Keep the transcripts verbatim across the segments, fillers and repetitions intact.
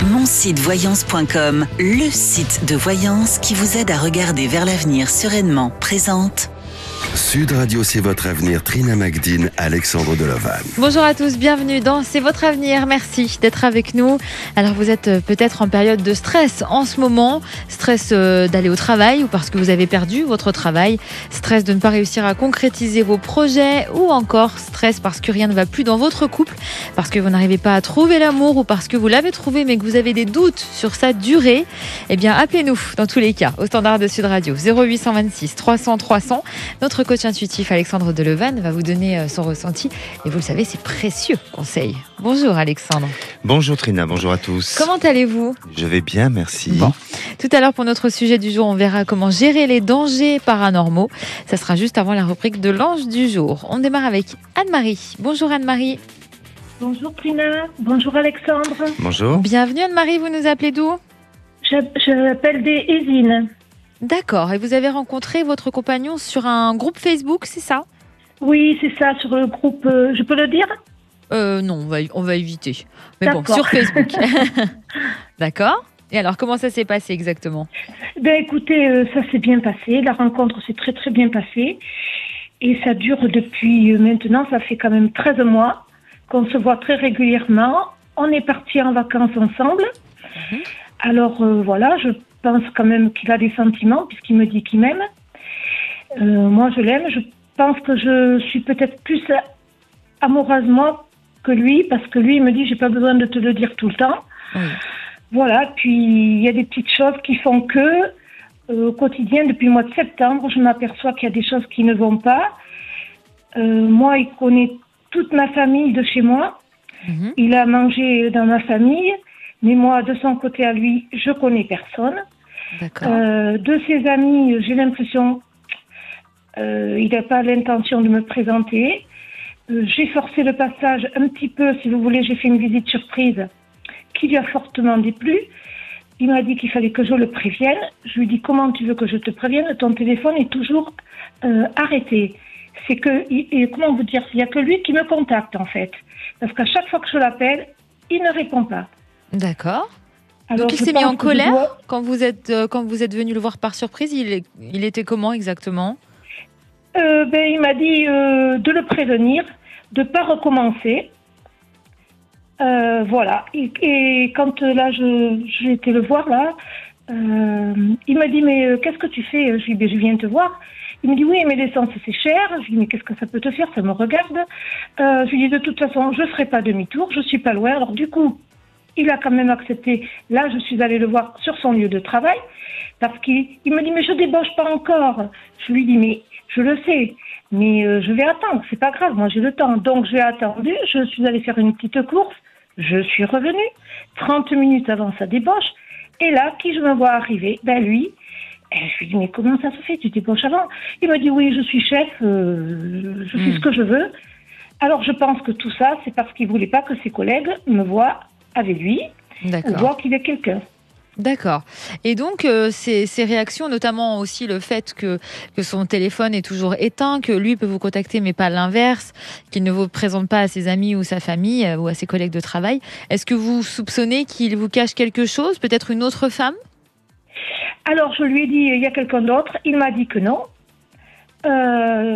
mon site voyance point com, le site de voyance qui vous aide à regarder vers l'avenir sereinement, présente. Sud Radio, c'est votre avenir. Trina Magdine, Alexandre Delevanne. Bonjour à tous, bienvenue dans C'est votre avenir. Merci d'être avec nous. Alors vous êtes peut-être en période de stress en ce moment. Stress d'aller au travail ou parce que vous avez perdu votre travail. Stress de ne pas réussir à concrétiser vos projets ou encore stress parce que rien ne va plus dans votre couple, parce que vous n'arrivez pas à trouver l'amour ou parce que vous l'avez trouvé mais que vous avez des doutes sur sa durée. Eh bien appelez-nous dans tous les cas au standard de Sud Radio zéro huit cent vingt-six trois cents trois cents. Notre coach intuitif Alexandre Delevanne va vous donner son ressenti et vous le savez, c'est précieux conseil. Bonjour Alexandre. Bonjour Trina, bonjour à tous. Comment allez-vous ? Je vais bien, merci. Bon. Tout à l'heure pour notre sujet du jour, on verra comment gérer les dangers paranormaux. Ça sera juste avant la rubrique de l'ange du jour. On démarre avec Anne-Marie. Bonjour Anne-Marie. Bonjour Trina, bonjour Alexandre. Bonjour. Bienvenue Anne-Marie, vous nous appelez d'où ? Je, je m'appelle des Hésines. D'accord, et vous avez rencontré votre compagnon sur un groupe Facebook, c'est ça ? Oui, c'est ça, sur le groupe, euh, je peux le dire ? Euh, non, on va, on va éviter. Mais D'accord. bon, sur Facebook. D'accord. Et alors, comment ça s'est passé exactement ? Ben écoutez, euh, ça s'est bien passé, la rencontre s'est très très bien passée. Et ça dure depuis euh, maintenant, ça fait quand même treize mois qu'on se voit très régulièrement. On est partis en vacances ensemble. Mmh. Alors euh, voilà, je pense quand même qu'il a des sentiments puisqu'il me dit qu'il m'aime. Euh, moi, je l'aime. Je pense que je suis peut-être plus amoureuse moi que lui parce que lui, il me dit j'ai pas besoin de te le dire tout le temps. Oui. Voilà. Puis il y a des petites choses qui font que euh, au quotidien, depuis le mois de septembre, je m'aperçois qu'il y a des choses qui ne vont pas. Euh, moi, il connaît toute ma famille de chez moi. Mmh. Il a mangé dans ma famille. Mais moi, de son côté à lui, je connais personne. D'accord. Euh, de ses amis, j'ai l'impression euh, il n'a pas l'intention de me présenter. Euh, j'ai forcé le passage un petit peu, si vous voulez, j'ai fait une visite surprise qui lui a fortement déplu. Il m'a dit qu'il fallait que je le prévienne. Je lui ai dit, comment tu veux que je te prévienne ? Ton téléphone est toujours euh, arrêté. C'est que, et comment vous dire, il n'y a que lui qui me contacte en fait. Parce qu'à chaque fois que je l'appelle, il ne répond pas. D'accord. Alors, donc il s'est mis en colère dois... quand vous êtes euh, quand vous êtes venu le voir par surprise. Il, est, il était comment exactement ? euh, Ben il m'a dit euh, de le prévenir, de pas recommencer. Euh, voilà. Et, et quand euh, là je j'ai été le voir là, euh, il m'a dit mais euh, qu'est-ce que tu fais ? Je lui ai dit ben, je viens te voir. Il me dit oui mais l'essence c'est cher. Je lui ai dit mais qu'est-ce que ça peut te faire ? Ça me regarde. Euh, je lui ai dit de toute façon je ferai pas demi-tour. Je suis pas loin. Alors du coup. Il a quand même accepté. Là, je suis allée le voir sur son lieu de travail parce qu'il il me dit mais je débauche pas encore. Je lui dis mais je le sais, mais euh, je vais attendre. C'est pas grave, moi j'ai le temps. Donc j'ai attendu. Je suis allée faire une petite course. Je suis revenue trente minutes avant sa débauche. Et là, qui je me vois arriver ? Ben lui. Et je lui dis mais comment ça se fait ? Tu débauches avant ? Il me dit oui, je suis chef. Euh, je fais mmh. ce que je veux. Alors je pense que tout ça, c'est parce qu'il voulait pas que ses collègues me voient avec lui, ou voir qu'il est quelqu'un. D'accord. Et donc, euh, ces, ces réactions, notamment aussi le fait que, que son téléphone est toujours éteint, que lui peut vous contacter, mais pas l'inverse, qu'il ne vous présente pas à ses amis ou sa famille euh, ou à ses collègues de travail, est-ce que vous soupçonnez qu'il vous cache quelque chose, peut-être une autre femme ? Alors, je lui ai dit, il y a quelqu'un d'autre. Il m'a dit que non. Euh,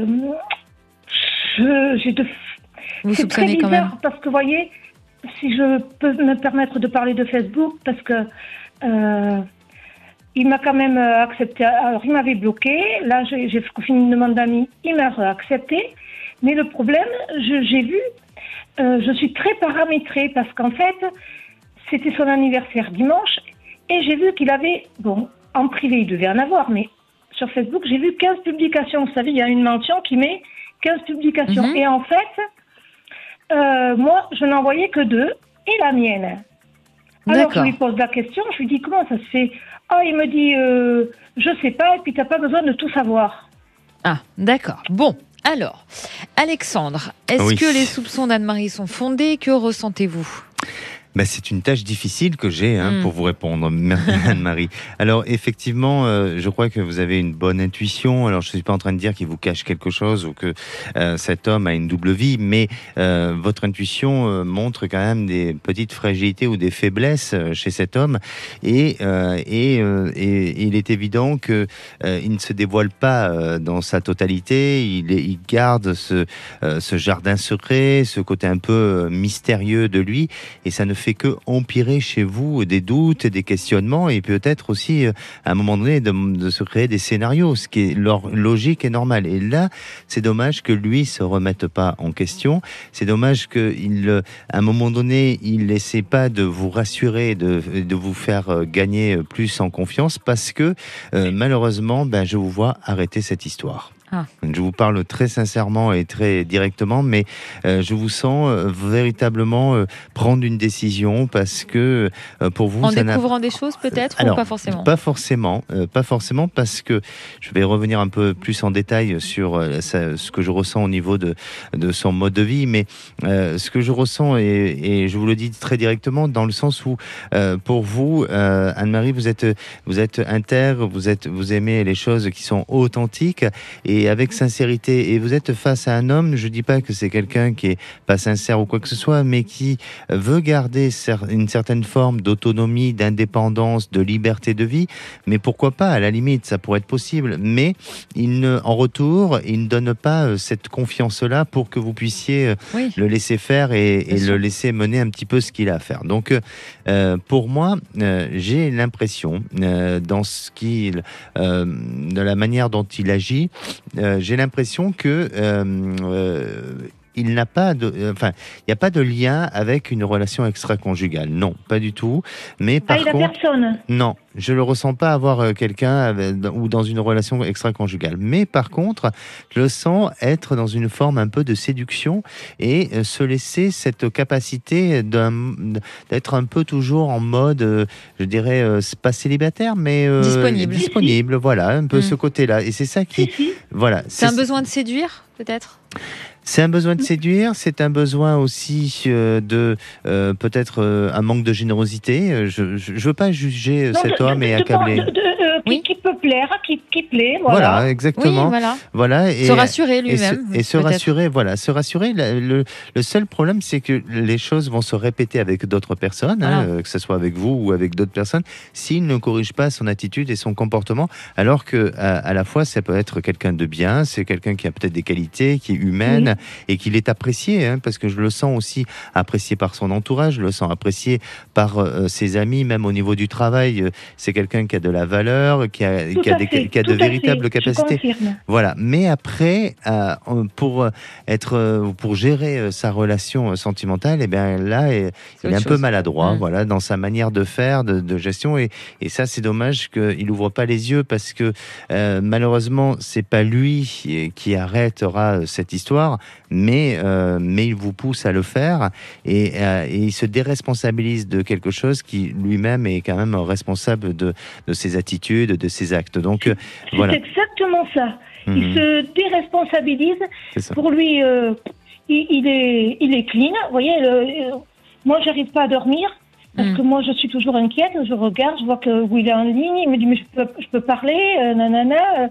je, j'ai de... Vous C'est soupçonnez très quand bizarre même. Parce que, vous voyez... Si je peux me permettre de parler de Facebook, parce que euh, il m'a quand même accepté. Alors, il m'avait bloqué. Là, j'ai, j'ai fait une demande d'amis. Il m'a accepté. Mais le problème, je, j'ai vu, euh, je suis très paramétrée parce qu'en fait, c'était son anniversaire dimanche et j'ai vu qu'il avait, bon, en privé, il devait en avoir, mais sur Facebook, j'ai vu quinze publications. Vous savez, il y a une mention qui met quinze publications. Mm-hmm. Et en fait... Euh, moi, je n'en voyais que deux, et la mienne. Alors, D'accord. je lui pose la question, je lui dis, comment ça se fait ? Ah, il me dit, euh, je sais pas, et puis t'as pas besoin de tout savoir. Ah, d'accord. Bon, alors, Alexandre, est-ce oui. que les soupçons d'Anne-Marie sont fondés ? Que ressentez-vous ? Bah, c'est une tâche difficile que j'ai hein, Mm. pour vous répondre, Anne-Marie. Alors effectivement, euh, je crois que vous avez une bonne intuition. Alors je ne suis pas en train de dire qu'il vous cache quelque chose ou que euh, cet homme a une double vie, mais euh, votre intuition euh, montre quand même des petites fragilités ou des faiblesses euh, chez cet homme. Et, euh, et, euh, et, et il est évident qu'il euh, ne se dévoile pas euh, dans sa totalité. Il, est- il garde ce, euh, ce jardin secret, ce côté un peu euh, mystérieux de lui. Et ça ne fait que empirer chez vous des doutes, des questionnements et peut-être aussi, euh, à un moment donné, de, de se créer des scénarios, ce qui est leur logique et normal. Et là, c'est dommage que lui se remette pas en question. C'est dommage qu'il, euh, à un moment donné, il n'essaie pas de vous rassurer, de, de vous faire euh, gagner plus en confiance parce que, euh, malheureusement, ben, je vous vois arrêter cette histoire. Ah. Je vous parle très sincèrement et très directement, mais euh, je vous sens euh, véritablement euh, prendre une décision parce que euh, pour vous, En ça n'a- découvrant des choses peut-être Alors, ou pas forcément? Pas forcément, euh, pas forcément parce que je vais revenir un peu plus en détail sur euh, ça- ce que je ressens au niveau de, de son mode de vie, mais euh, ce que je ressens, et, et je vous le dis très directement, dans le sens où euh, pour vous, euh, Anne-Marie, vous êtes, vous êtes intègre, vous, êtes, vous aimez les choses qui sont authentiques et avec sincérité, et vous êtes face à un homme, je dis pas que c'est quelqu'un qui est pas sincère ou quoi que ce soit, mais qui veut garder cer- une certaine forme d'autonomie, d'indépendance, de liberté de vie, mais pourquoi pas, à la limite, ça pourrait être possible, mais il ne, en retour, il ne donne pas euh, cette confiance-là pour que vous puissiez euh, Oui. le laisser faire et, Bien et sûr. le laisser mener un petit peu ce qu'il a à faire. Donc, euh, pour moi, euh, j'ai l'impression, euh, dans ce qu'il, euh, de la manière dont il agit, euh, j'ai l'impression que euh, euh, il n'a pas de, euh, enfin, il n'y a pas de lien avec une relation extra-conjugale. Non, pas du tout. Mais par Ah, il a contre, personne. non, je le ressens pas avoir euh, quelqu'un avec- ou dans une relation extra-conjugale. Mais par contre, je le sens être dans une forme un peu de séduction et euh, se laisser cette capacité d'un- d'être un peu toujours en mode, euh, je dirais, euh, c'est pas célibataire, mais euh, Disponible. disponible, voilà, un peu Mm. ce côté-là. Et c'est ça qui, Si, si. voilà. C'est un besoin de séduire peut-être? C'est un besoin de séduire, c'est un besoin aussi euh, de euh, peut-être euh, un manque de générosité. Euh, Je, je, je veux pas juger euh, Non, cet de- homme de- et de- accabler. de- de- euh, qui, Oui. qui peut plaire, qui, qui plaît, Voilà, voilà. exactement. Oui, voilà. Voilà, et Se rassurer et se, lui-même. et se peut-être. rassurer, voilà, se rassurer. Le, le, le seul problème, c'est que les choses vont se répéter avec d'autres personnes, hein, Voilà. euh, que ce soit avec vous ou avec d'autres personnes, s'il ne corrige pas son attitude et son comportement. Alors que à, à la fois, ça peut être quelqu'un de bien, c'est quelqu'un qui a peut-être des qualités, qui est humaine et qu'il est apprécié, hein, parce que je le sens aussi apprécié par son entourage, je le sens apprécié par euh, ses amis, même au niveau du travail. Euh, c'est quelqu'un qui a de la valeur, qui a, Tout qui a, à des, fait, qui a de tout à fait, véritables je capacités. confirme. Voilà, mais après, euh, pour être, euh, pour gérer euh, sa relation euh, sentimentale, et bien là, eh, C'est il est un autre peu chose. maladroit, Mm. voilà, dans sa manière de faire, de, de gestion, et, et ça, c'est dommage qu'il ouvre pas les yeux parce que euh, malheureusement, c'est pas lui qui, qui arrêtera euh, cette histoire, mais euh, mais il vous pousse à le faire, et, euh, et il se déresponsabilise de quelque chose qui lui-même est quand même responsable de de ses attitudes, de ses actes. Donc euh, C'est voilà. exactement ça. Mhm. Il se déresponsabilise. C'est ça. Pour lui, euh, il, il est, il est clean. Vous voyez, le- euh, moi, j'arrive pas à dormir parce Mm. que moi, je suis toujours inquiète. Je regarde, je vois que où il est en ligne. Il me dit, mais je peux, je peux parler, euh, nanana. euh.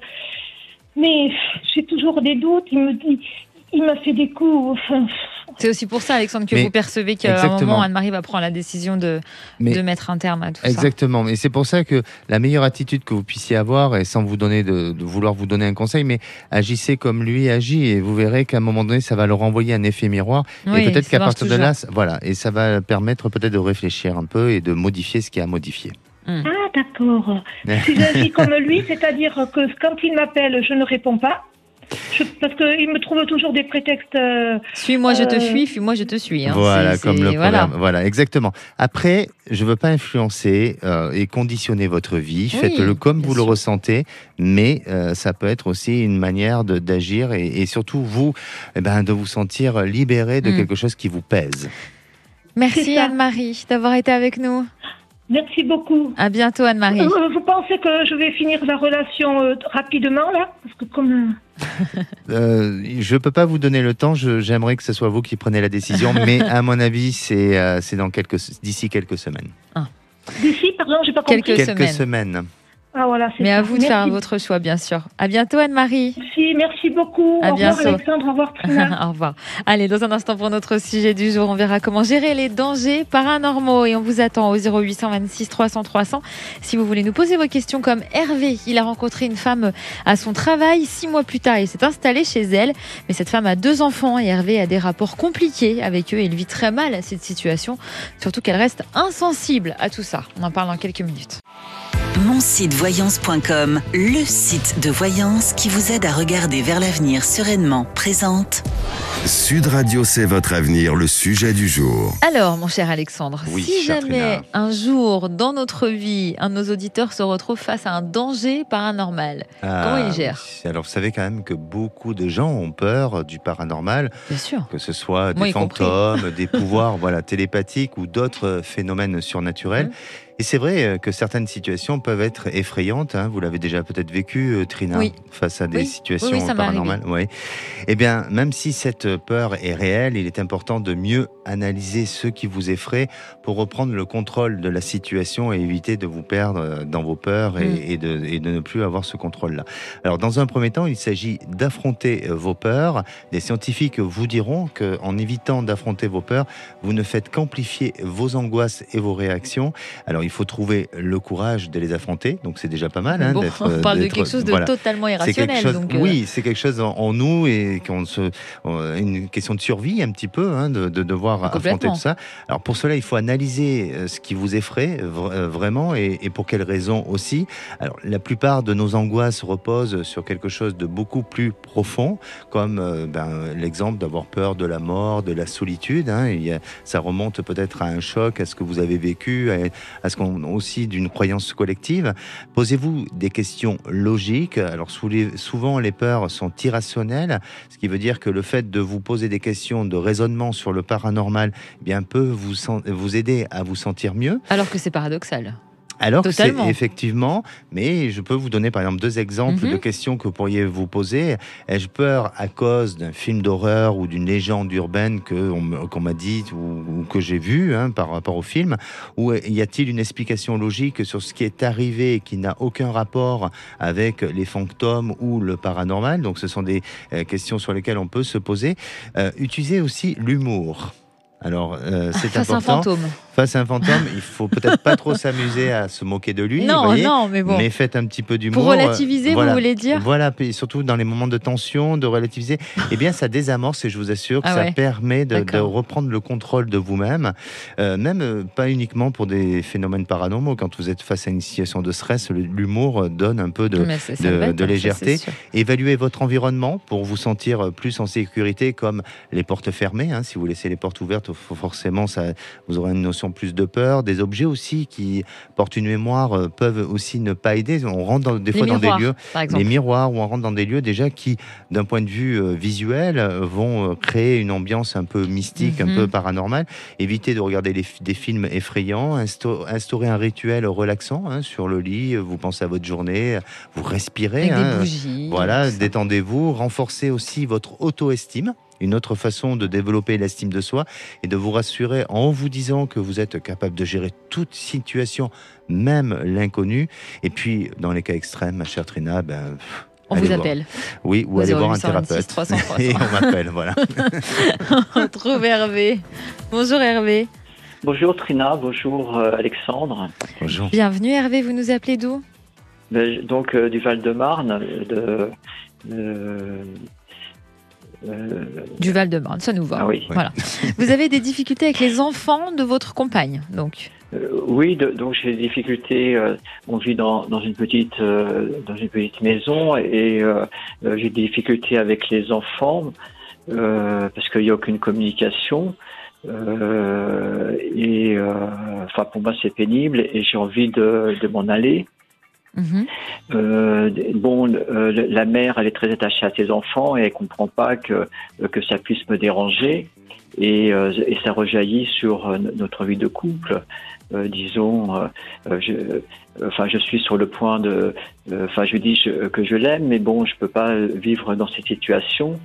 Mais pff, j'ai toujours des doutes. Il me dit, il m'a fait des coups. Enfin, C'est aussi pour ça, Alexandre, que Mais- vous percevez qu'à un exactement. moment, Anne-Marie va prendre la décision de, Mais- de mettre un terme à tout ça. Exactement, mais c'est pour ça que la meilleure attitude que vous puissiez avoir, et sans vous donner de, de vouloir vous donner un conseil, mais agissez comme lui agit, et vous verrez qu'à un moment donné, ça va leur envoyer un effet miroir, Oui, et peut-être ça qu'à marche partir de toujours. là, ça- voilà, et ça va permettre peut-être de réfléchir un peu et de modifier ce qui a modifié. ah, d'accord. Si j'agis comme lui, c'est-à-dire que quand il m'appelle, je ne réponds pas. Je- parce qu'il me trouve toujours des prétextes. euh, Suis-moi, je te Euh, fuis, fuis-moi, je te suis. hein. Voilà, C'est- comme c'est- le voilà. proverbe. Voilà, exactement. Après, je veux pas influencer euh, et conditionner votre vie. Oui, Faites-le comme bien vous le sûr. ressentez, mais euh, ça peut être aussi une manière de- d'agir et, et surtout vous, eh ben, de vous sentir libéré de Mm. quelque chose qui vous pèse. Merci C'est ça. Anne-Marie d'avoir été avec nous. Merci beaucoup. À bientôt, Anne-Marie. Euh, vous pensez que je vais finir la relation euh, rapidement, là? Parce que comme... Euh, je peux pas vous donner le temps. Je, j'aimerais que ce soit vous qui prenez la décision, mais à mon avis, c'est euh, c'est dans quelques d'ici quelques semaines. Ah. D'ici, pardon, j'ai pas compris. Quelques Quelques semaines. semaines. Ah, voilà, c'est Mais ça. à vous de Merci. faire votre choix, bien sûr. À bientôt, Anne-Marie. Merci, merci beaucoup. À au revoir, bientôt. Alexandre. Au revoir, Trina. Au revoir. Allez, dans un instant pour notre sujet du jour, on verra comment gérer les dangers paranormaux et on vous attend au zéro huit vingt-six trois cents trois cents si vous voulez nous poser vos questions comme Hervé. Il a rencontré une femme à son travail six mois plus tard. Il s'est installé chez elle, mais cette femme a deux enfants et Hervé a des rapports compliqués avec eux. Il vit très mal cette situation, surtout qu'elle reste insensible à tout ça. On en parle dans quelques minutes. mon site voyance point com, le site de voyance qui vous aide à regarder vers l'avenir sereinement, présente Sud Radio, c'est votre avenir, le sujet du jour. Alors, mon cher Alexandre, Oui, si chère jamais Trina. un jour dans notre vie, un de nos auditeurs se retrouve face à un danger paranormal, comment il gère? oui. Alors, vous savez quand même que beaucoup de gens ont peur du paranormal, Bien sûr. que ce soit Moi des y compris. fantômes, des pouvoirs voilà, télépathiques ou d'autres phénomènes surnaturels. Mmh. Et c'est vrai que certaines situations peuvent être effrayantes. Hein. Vous l'avez déjà peut-être vécu, euh, Trina, Oui. face à des Oui. situations Oui, oui, ça m'est paranormales. Oui. Eh bien, même si cette peur est réelle, il est important de mieux analyser ce qui vous effraie pour reprendre le contrôle de la situation et éviter de vous perdre dans vos peurs et, Mm. et, de, et de ne plus avoir ce contrôle-là. Alors, dans un premier temps, il s'agit d'affronter vos peurs. Des scientifiques vous diront qu'en évitant d'affronter vos peurs, vous ne faites qu'amplifier vos angoisses et vos réactions. Alors, il faut trouver le courage de les affronter, donc c'est déjà pas mal. Hein, Bon, d'être, on parle de d'être- quelque chose de voilà. totalement C'est irrationnel. quelque chose, donc, euh, oui, c'est quelque chose en, en nous et qu'on se, euh, une question de survie un petit peu, hein, de, de devoir affronter Complètement. tout ça. Alors pour cela, il faut analyser euh, ce qui vous effraie vra- euh, vraiment et, et pour quelles raisons aussi. Alors la plupart de nos angoisses reposent sur quelque chose de beaucoup plus profond, comme euh, ben, l'exemple d'avoir peur de la mort, de la solitude. Hein. Il y a, ça remonte peut-être à un choc, à ce que vous avez vécu, à, à ce qu'on aussi d'une croyance collective. Posez-vous des questions logiques. Alors sous les- souvent les peurs sont irrationnelles, ce qui veut dire que le fait de vous poser des questions de raisonnement sur le paranormal, eh bien peut vous, sen- vous aider à vous sentir mieux. Alors que c'est paradoxal. Alors que c'est Totalement. effectivement, mais je peux vous donner par exemple deux exemples Mhm. de questions que vous pourriez vous poser. Ai-je peur à cause d'un film d'horreur ou d'une légende urbaine que on me- qu'on m'a dit ou, ou que j'ai vu hein, par rapport au film? Ou y a-t-il une explication logique sur ce qui est arrivé et qui n'a aucun rapport avec les fantômes ou le paranormal? Donc ce sont des euh, questions sur lesquelles on peut se poser. Euh, utilisez aussi l'humour. Alors, euh, c'est Face à un important. fantôme. Face à un fantôme, il faut peut-être pas trop s'amuser à se moquer de lui. Non, vous voyez, non, mais bon. mais faites un petit peu d'humour. Pour relativiser, Voilà. vous voulez dire? Voilà, puis surtout dans les moments de tension, de relativiser. Eh bien, ça désamorce et je vous assure que Ah ça ouais. permet de, de D'accord. reprendre le contrôle de vous-même. Euh, même euh, pas uniquement pour des phénomènes paranormaux. Quand vous êtes face à une situation de stress, le- l'humour donne un peu de, Mais c'est- ça de- va être, de hein, ça, légèreté. c'est sûr. Évaluez votre environnement pour vous sentir plus en sécurité, comme les portes fermées. Hein. Si vous laissez les portes ouvertes, faut- forcément, ça, vous aurez une notion plus de peur. Des objets aussi qui portent une mémoire euh, peuvent aussi ne pas aider. On rentre dans- des Les fois dans des miroirs, lieux, par exemple. les miroirs, où on rentre dans des lieux déjà qui, d'un point de vue euh, visuel, euh, vont euh, créer une ambiance un peu mystique, Mhm. un peu paranormale. Évitez de regarder les fi- des films effrayants. Insta- instaurez un rituel relaxant hein, sur le lit. Vous pensez à votre journée, vous respirez. Avec hein, des bougies. voilà, tout ça. détendez-vous, renforcez aussi votre auto-estime. Une autre façon de développer l'estime de soi et de vous rassurer en vous disant que vous êtes capable de gérer toute situation, même l'inconnu. Et puis, dans les cas extrêmes, ma chère Trina, ben, pff, On allez vous voir. appelle. Oui, ou Au allez voir un zéro huit vingt-six thérapeute. trois cents trois cents. Et on m'appelle, voilà. On trouve Hervé. Bonjour Hervé. Bonjour Trina, bonjour euh, Alexandre. Bonjour. Bienvenue Hervé, vous nous appelez d'où? Ben, donc euh, du Val-de-Marne, de, de- euh, Du Val-de-Marne, ça nous va. ah oui. Voilà. Vous avez des difficultés avec les enfants de votre compagne, donc. Euh, oui, de- donc j'ai des difficultés. euh, on vit dans, dans une petite euh, dans une petite maison et euh, euh, j'ai des difficultés avec les enfants euh, parce qu'il n'y a aucune communication. Euh, et euh, enfin pour moi c'est pénible et j'ai envie de, de m'en aller. Mhm. Euh, bon, euh, la mère, elle est très attachée à ses enfants et elle comprend pas que que ça puisse me déranger et, euh, et ça rejaillit sur euh, notre vie de couple. euh, disons, euh, je, euh, enfin, je suis sur le point de, euh, enfin, je dis je, que je l'aime, mais bon, je peux pas vivre dans cette situation.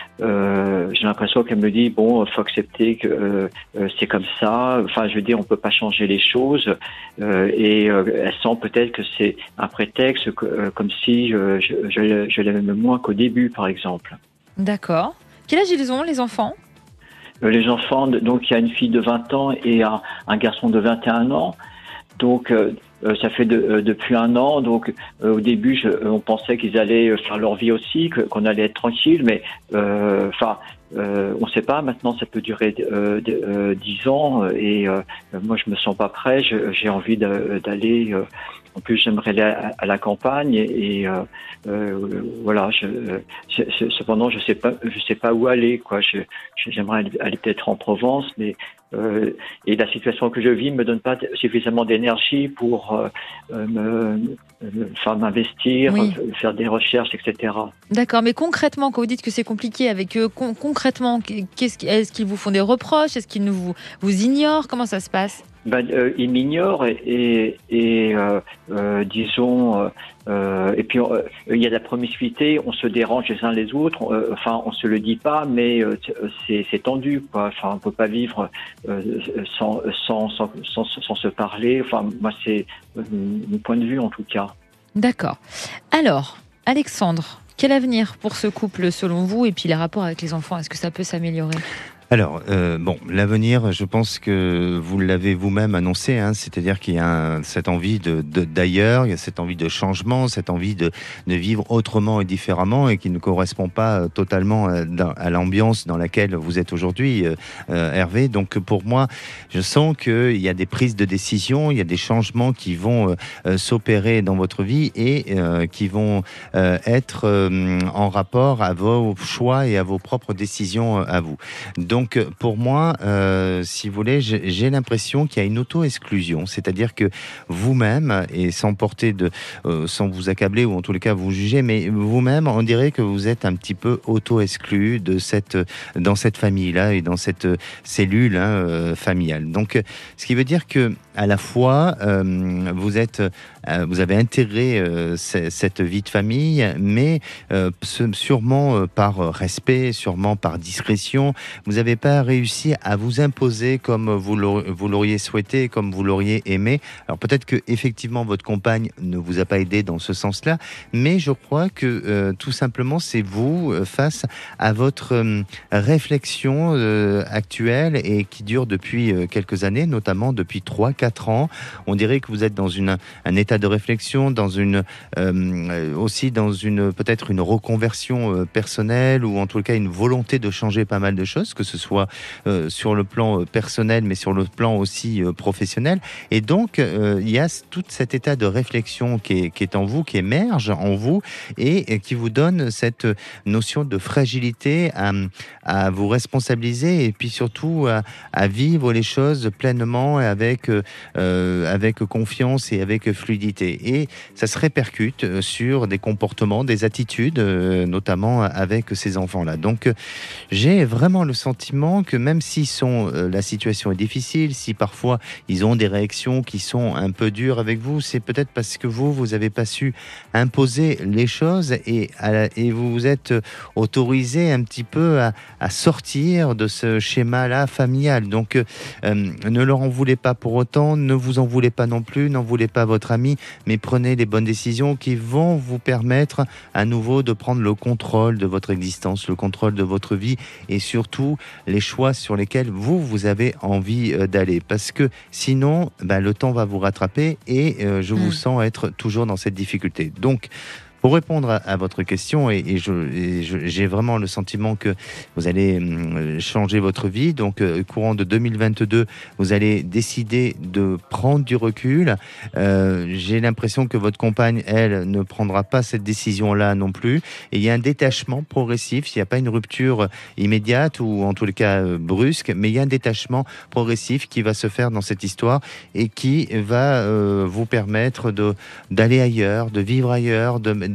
Euh, j'ai l'impression qu'elle me dit bon, faut accepter que euh, c'est comme ça. Enfin, je veux dire, on peut pas changer les choses. Euh, et euh, elle sent peut-être que c'est un prétexte, que, euh, comme si je, je, je, je l'aime moins qu'au début, par exemple. D'accord. Quel âge ils ont, les enfants ? Euh, les enfants, donc il y a une fille de vingt ans et un, un garçon de vingt et un ans. Donc euh, Euh, ça fait de, euh, depuis un an, donc euh, au début, je, on pensait qu'ils allaient faire leur vie aussi, que, qu'on allait être tranquille, mais enfin, euh, on ne sait pas. Maintenant, ça peut durer euh, euh, dix ans, et euh, moi, je me sens pas prêt. Je, j'ai envie de, d'aller. Euh, en plus, j'aimerais aller à, à la campagne, et, et euh, euh, voilà. Je, je, je, cependant, je sais pas, je sais pas où aller, quoi. Je, je, j'aimerais aller, aller peut-être en Provence, mais Euh, et la situation que je vis me donne pas suffisamment d'énergie pour euh, me, me faire m'investir, Oui. faire des recherches, et cetera. D'accord, mais concrètement, quand vous dites que c'est compliqué avec eux, con- concrètement, qu'est-ce, est-ce qu'ils vous font des reproches ? Est-ce qu'ils vous, vous ignorent ? Comment ça se passe ? Ben, euh, ils m'ignorent et, et, et euh, euh, disons, euh, et puis euh, il y a de la promiscuité, on se dérange les uns les autres, euh, enfin on se le dit pas, mais euh, c'est, c'est tendu, quoi. Enfin on peut pas vivre euh, sans, sans, sans, sans, sans se parler. Enfin moi c'est mon point de vue en tout cas. D'accord. Alors, Alexandre, quel avenir pour ce couple selon vous, et puis les rapports avec les enfants, est-ce que ça peut s'améliorer ? Alors, euh, bon, l'avenir, je pense que vous l'avez vous-même annoncé, hein, c'est-à-dire qu'il y a un, cette envie de, de, d'ailleurs, il y a cette envie de changement, cette envie de, de vivre autrement et différemment, et qui ne correspond pas totalement à, à l'ambiance dans laquelle vous êtes aujourd'hui, euh, Hervé. Donc, pour moi, je sens qu'il y a des prises de décision, il y a des changements qui vont euh, s'opérer dans votre vie et euh, qui vont euh, être euh, en rapport à vos choix et à vos propres décisions à vous. Donc, Donc pour moi, euh, si vous voulez, j'ai, j'ai l'impression qu'il y a une auto-exclusion, c'est-à-dire que vous-même, et sans porter de, euh, sans vous accabler ou en tous les cas vous juger, mais vous-même, on dirait que vous êtes un petit peu auto-exclu de cette, dans cette famille-là et dans cette cellule hein, euh, familiale. Donc, ce qui veut dire que à la fois euh, vous êtes, euh, vous avez intégré euh, c- cette vie de famille, mais euh, sûrement euh, par respect, sûrement par discrétion, vous avez pas réussi à vous imposer comme vous l'auriez souhaité, comme vous l'auriez aimé. Alors peut-être que effectivement votre compagne ne vous a pas aidé dans ce sens-là, mais je crois que euh, tout simplement c'est vous euh, face à votre euh, réflexion euh, actuelle et qui dure depuis euh, quelques années, notamment depuis trois quatre ans. On dirait que vous êtes dans une, un état de réflexion, dans une euh, aussi dans une peut-être une reconversion euh, personnelle ou en tout cas une volonté de changer pas mal de choses, que ce soit euh, sur le plan personnel, mais sur le plan aussi euh, professionnel. Et donc, euh, il y a tout cet état de réflexion qui est, qui est en vous, qui émerge en vous, et, et qui vous donne cette notion de fragilité à, à vous responsabiliser, et puis surtout à, à vivre les choses pleinement, et avec, euh, avec confiance et avec fluidité. Et ça se répercute sur des comportements, des attitudes, euh, notamment avec ces enfants-là. Donc, j'ai vraiment le sentiment que même si sont, euh, la situation est difficile, si parfois ils ont des réactions qui sont un peu dures avec vous, c'est peut-être parce que vous, vous n'avez pas su imposer les choses et, à, et vous vous êtes autorisé un petit peu à, à sortir de ce schéma-là familial. Donc, euh, ne leur en voulez pas pour autant, ne vous en voulez pas non plus, n'en voulez pas votre ami, mais prenez les bonnes décisions qui vont vous permettre à nouveau de prendre le contrôle de votre existence, le contrôle de votre vie, et surtout les choix sur lesquels vous, vous avez envie d'aller. Parce que sinon, ben, le temps va vous rattraper et euh, je mmh. vous sens être toujours dans cette difficulté. Donc, pour répondre à, à votre question, et, et, je, et je, j'ai vraiment le sentiment que vous allez euh, changer votre vie. Donc, euh, courant de deux mille vingt-deux, vous allez décider de prendre du recul. Euh, j'ai l'impression que votre compagne, elle, ne prendra pas cette décision-là non plus. Et il y a un détachement progressif. Il n'y a pas une rupture immédiate ou en tous les cas euh, brusque, mais il y a un détachement progressif qui va se faire dans cette histoire et qui va euh, vous permettre de, d'aller ailleurs, de vivre ailleurs, de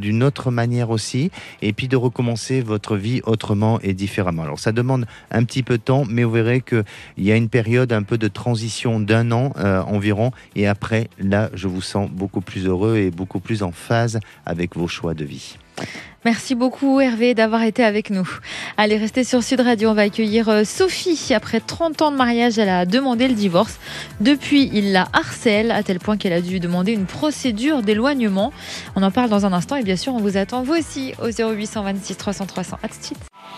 d'une autre manière aussi, et puis de recommencer votre vie autrement et différemment. Alors ça demande un petit peu de temps, mais vous verrez qu'il y a une période un peu de transition d'un an euh, environ, et après, là, je vous sens beaucoup plus heureux et beaucoup plus en phase avec vos choix de vie. Merci beaucoup Hervé d'avoir été avec nous. Allez, restez sur Sud Radio, on va accueillir Sophie. Après trente ans de mariage, elle a demandé le divorce. Depuis, il la harcèle à tel point qu'elle a dû demander une procédure d'éloignement. On en parle dans un instant et bien sûr, on vous attend vous aussi au zéro huit cent vingt-six trois cents trois cents. À tout de suite.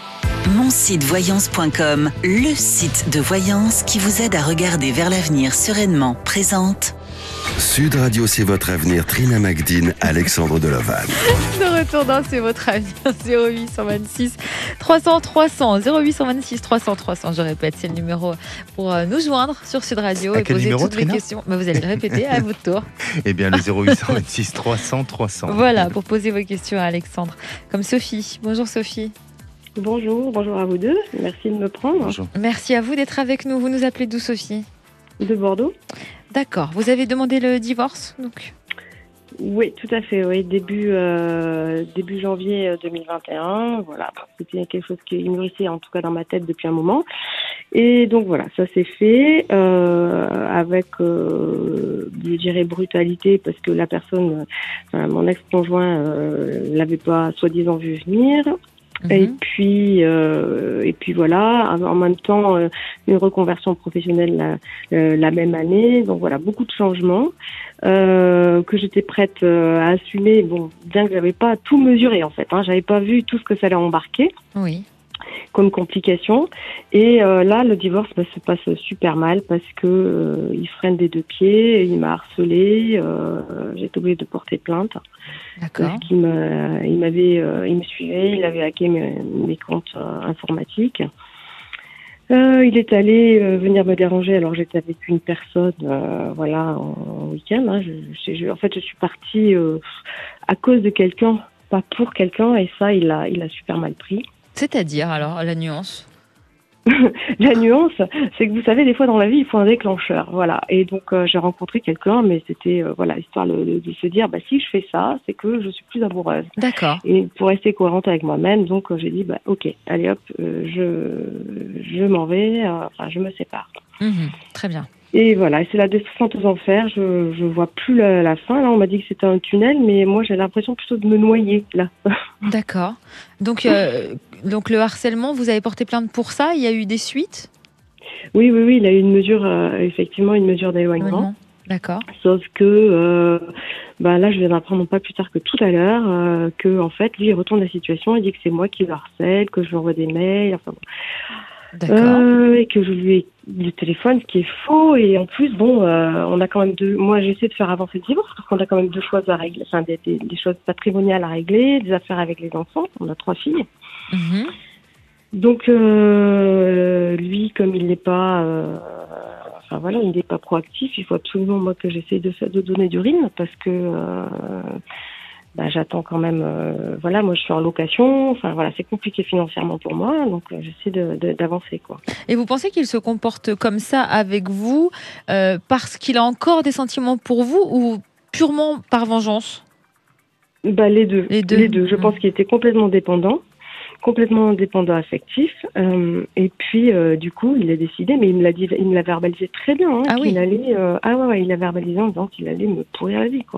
mon site voyance point com, le site de voyance qui vous aide à regarder vers l'avenir sereinement, présente Sud Radio, c'est votre avenir. Trina Magdine, Alexandre Delaval. De retour dans C'est votre avenir, zéro huit cent vingt-six trois cents trois cents, zéro huit cent vingt-six trois cents trois cents. Je répète, c'est le numéro pour nous joindre sur Sud Radio à et quel poser numéro, toutes Trina les questions. Bah, vous allez le répéter à votre tour. Eh bien, le zéro huit cent vingt-six trois cents trois cents. Voilà, pour poser vos questions à Alexandre. Comme Sophie. Bonjour Sophie. Bonjour, bonjour à vous deux. Merci de me prendre. Bonjour. Merci à vous d'être avec nous. Vous nous appelez d'où, Sophie ? De Bordeaux. D'accord. Vous avez demandé le divorce, donc ? Oui, tout à fait. Oui, début euh, début janvier deux mille vingt et un. Voilà, c'était quelque chose qui mûrissait en tout cas dans ma tête depuis un moment. Et donc voilà, ça s'est fait euh, avec, euh, je dirais, brutalité parce que la personne, enfin, mon ex-conjoint, euh, l'avait pas soi-disant vu venir. Mmh. Et puis euh, et puis voilà, en même temps euh, une reconversion professionnelle la, euh, la même année, donc voilà, beaucoup de changements euh, que j'étais prête euh, à assumer, bon, bien que j'avais pas tout mesuré en fait, hein, j'avais pas vu tout ce que ça allait embarquer. Oui. Comme complication. Et euh, là, le divorce bah, se passe super mal parce que euh, il freine des deux pieds, il m'a harcelé, euh, j'ai été obligée de porter plainte. D'accord. Parce qu'il m'a, il m'avait, euh, il me suivait, il avait hacké mes, mes comptes euh, informatiques. Euh, il est allé euh, venir me déranger alors j'étais avec une personne, euh, voilà, en, en week-end. Hein, je, je, en fait, je suis partie euh, à cause de quelqu'un, pas pour quelqu'un, et ça, il a, il a super mal pris. C'est-à-dire, alors, la nuance ? La nuance, c'est que vous savez, des fois dans la vie, il faut un déclencheur, voilà. Et donc, euh, j'ai rencontré quelqu'un, mais c'était, euh, voilà, histoire de, de, de se dire, bah, si je fais ça, c'est que je suis plus amoureuse. D'accord. Et pour rester cohérente avec moi-même, donc, euh, j'ai dit, bah, ok, allez hop, euh, je, je m'en vais, euh, enfin, je me sépare. Mmh, très bien. Et voilà, c'est la descente aux enfers, je, je vois plus la, la fin. Là, on m'a dit que c'était un tunnel, mais moi, j'ai l'impression plutôt de me noyer, là. D'accord. Donc, euh, donc, le harcèlement, vous avez porté plainte pour ça ? Il y a eu des suites ? Oui, oui, oui, il a eu une mesure, euh, effectivement, une mesure d'éloignement. D'accord. Sauf que, euh, bah là, je viens d'apprendre pas plus tard que tout à l'heure, euh, que, en fait, lui, il retourne la situation, il dit que c'est moi qui le harcèle, que je lui envoie des mails, enfin bon. D'accord. Euh, et que je lui ai le téléphone, ce qui est faux. Et en plus, bon, euh, on a quand même deux. Moi, j'essaie de faire avancer le divorce parce qu'on a quand même deux choses à régler, enfin des, des, des choses patrimoniales à régler, des affaires avec les enfants. On a trois filles. Mmh. Donc, euh, lui, comme il n'est pas, euh, enfin voilà, il n'est pas proactif. Il faut absolument moi que j'essaie de de donner du rythme parce que. Euh, Bah, j'attends quand même, euh, voilà, moi je suis en location, enfin voilà, c'est compliqué financièrement pour moi, donc euh, j'essaie de, de, d'avancer, quoi. Et vous pensez qu'il se comporte comme ça avec vous euh, parce qu'il a encore des sentiments pour vous ou purement par vengeance ? Bah, les deux. Les deux. Les deux. Je mmh. pense qu'il était complètement dépendant, complètement dépendant affectif, euh, et puis euh, du coup il a décidé, mais il me l'a dit, il me l'a verbalisé très bien, hein, ah qu'il oui. allait, euh, ah ouais, ouais, il l'a verbalisé en disant qu'il allait me pourrir la vie, quoi.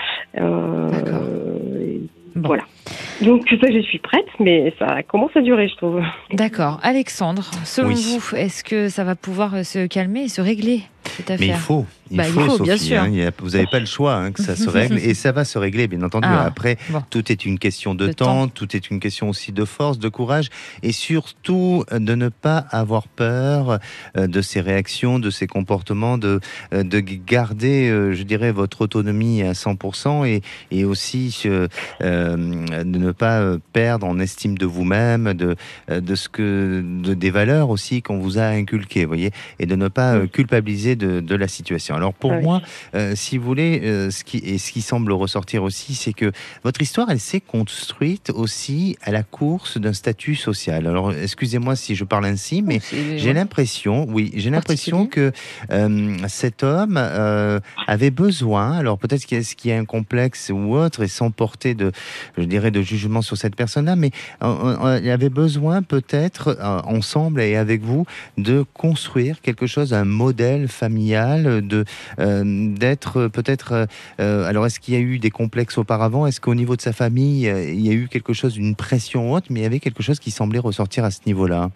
Euh, D'accord. Et, bon. Voilà. Donc ça, je suis prête, mais ça commence à durer, je trouve. D'accord. Alexandre, selon Oui. vous, est-ce que ça va pouvoir se calmer et se régler cette affaire ? Mais il faut, il Bah, faut, il faut, Sophie, bien sûr. hein, il y a- vous n'avez pas le choix hein, que ça se règle et ça va se régler, bien entendu. Ah, Après, bon. tout est une question de Le temps, temps. tout est une question aussi de force, de courage et surtout euh, de ne pas avoir peur euh, de ces réactions, de ces comportements, de, euh, de garder, euh, je dirais, votre autonomie à cent pour cent et, et aussi euh, euh, de ne pas euh, perdre en estime de vous-même, de, euh, de ce que, de, des valeurs aussi qu'on vous a inculquées, vous voyez, et de ne pas euh, culpabiliser de, de la situation. Alors pour Ah oui. moi, euh, si vous voulez, euh, ce qui, et ce qui semble ressortir aussi, c'est que votre histoire, elle s'est construite aussi à la course d'un statut social. Alors excusez-moi si je parle ainsi, mais C'est- j'ai ouais. l'impression, oui, j'ai l'impression que euh, cet homme euh, avait besoin, alors peut-être qu'il y, a, qu'il y a un complexe ou autre, et sans porter de, je dirais, de jugement sur cette personne-là, mais euh, euh, il avait besoin peut-être, euh, ensemble et avec vous, de construire quelque chose, un modèle familial, de euh, d'être peut-être. Euh, alors, est-ce qu'il y a eu des complexes auparavant? Est-ce qu'au niveau de sa famille, euh, il y a eu quelque chose, une pression haute, mais il y avait quelque chose qui semblait ressortir à ce niveau-là?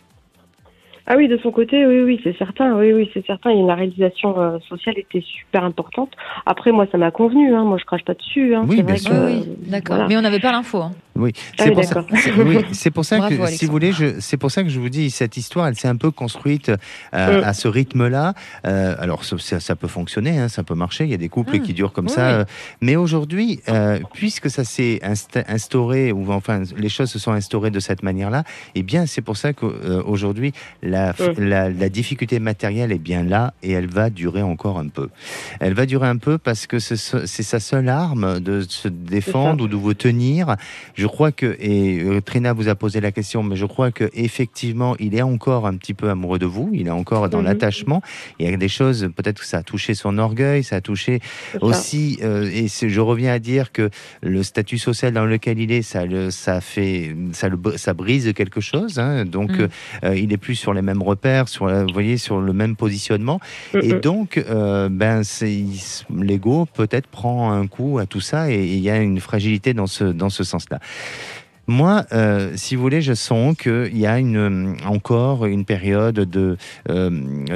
Ah oui, de son côté, oui, oui, c'est certain, oui, oui, c'est certain. Et la réalisation euh, sociale était super importante. Après, moi, ça m'a convenu, hein. Moi, je crache pas dessus, hein. Oui, C'est bien vrai sûr. que, Oui, oui, d'accord. voilà. Mais on n'avait pas l'info. hein. Oui, Ah c'est oui, pour ça. d'accord. c'est- Oui, c'est pour ça Bravo, que, si Alexandre. vous voulez, je, c'est pour ça que je vous dis, cette histoire, elle s'est un peu construite euh, Mm. à ce rythme-là. Euh, alors, ça, ça- ça peut fonctionner, hein, ça peut marcher. Il y a des couples Mm. qui durent comme Oui, ça. oui. euh, mais aujourd'hui, euh, puisque ça s'est insta- instauré, ou enfin, les choses se sont instaurées de cette manière-là, eh bien, c'est pour ça qu'aujourd'hui, la, Mm. la, la difficulté matérielle est bien là, et elle va durer encore un peu. Elle va durer un peu parce que c'est, c'est sa seule arme de se défendre ou de vous tenir. Je crois que, et euh, Trina vous a posé la question, mais je crois que effectivement, il est encore un petit peu amoureux de vous. Il est encore dans Mhm. l'attachement. Il y a des choses, peut-être que ça a touché son orgueil, ça a touché C'est ça. aussi. Euh, et c'est, je reviens à dire que le statut social dans lequel il est, ça le, ça fait, ça le, ça brise quelque chose. hein. donc, Mm. euh, il est plus sur les mêmes repères, sur, la- vous voyez, sur le même positionnement. Et Mm, mm. donc, euh, ben, c'est, il- l'ego peut-être prend un coup à tout ça, et il y a une fragilité dans ce, dans ce sens-là. Moi, euh, si vous voulez, je sens qu'il y a une, encore une période de, euh,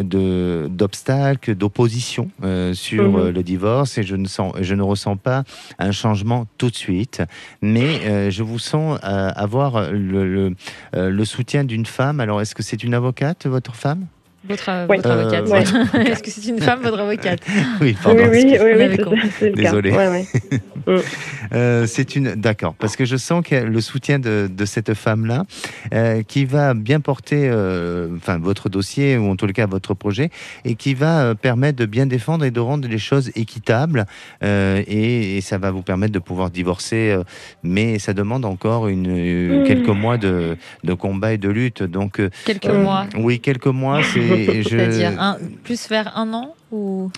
de, d'obstacles, d'opposition euh, sur Mhm. euh, le divorce, et je ne, sens, je ne ressens pas un changement tout de suite, mais euh, je vous sens euh, avoir le, le, euh, le soutien d'une femme. Alors, est-ce que c'est une avocate, votre femme? Votre, euh, Ouais. votre Euh, avocate. ouais. Est-ce que c'est une femme, votre avocate? Oui, Oui, pardon. oui, oui, excusez- oui, On avait c'est, compris. ça, c'est le Désolé. cas. Ouais, ouais. Euh, c'est une, d'accord, parce que je sens qu'il y a le soutien de, de cette femme-là euh, qui va bien porter, euh, enfin, votre dossier, ou en tout cas votre projet, et qui va euh, permettre de bien défendre et de rendre les choses équitables, euh, et, et ça va vous permettre de pouvoir divorcer, euh, mais ça demande encore une, euh, Mmh. quelques mois de, de combat et de lutte. Donc, euh, Quelques Euh, mois. oui, quelques mois, c'est, je, C'est-à-dire un, plus vers un an ou...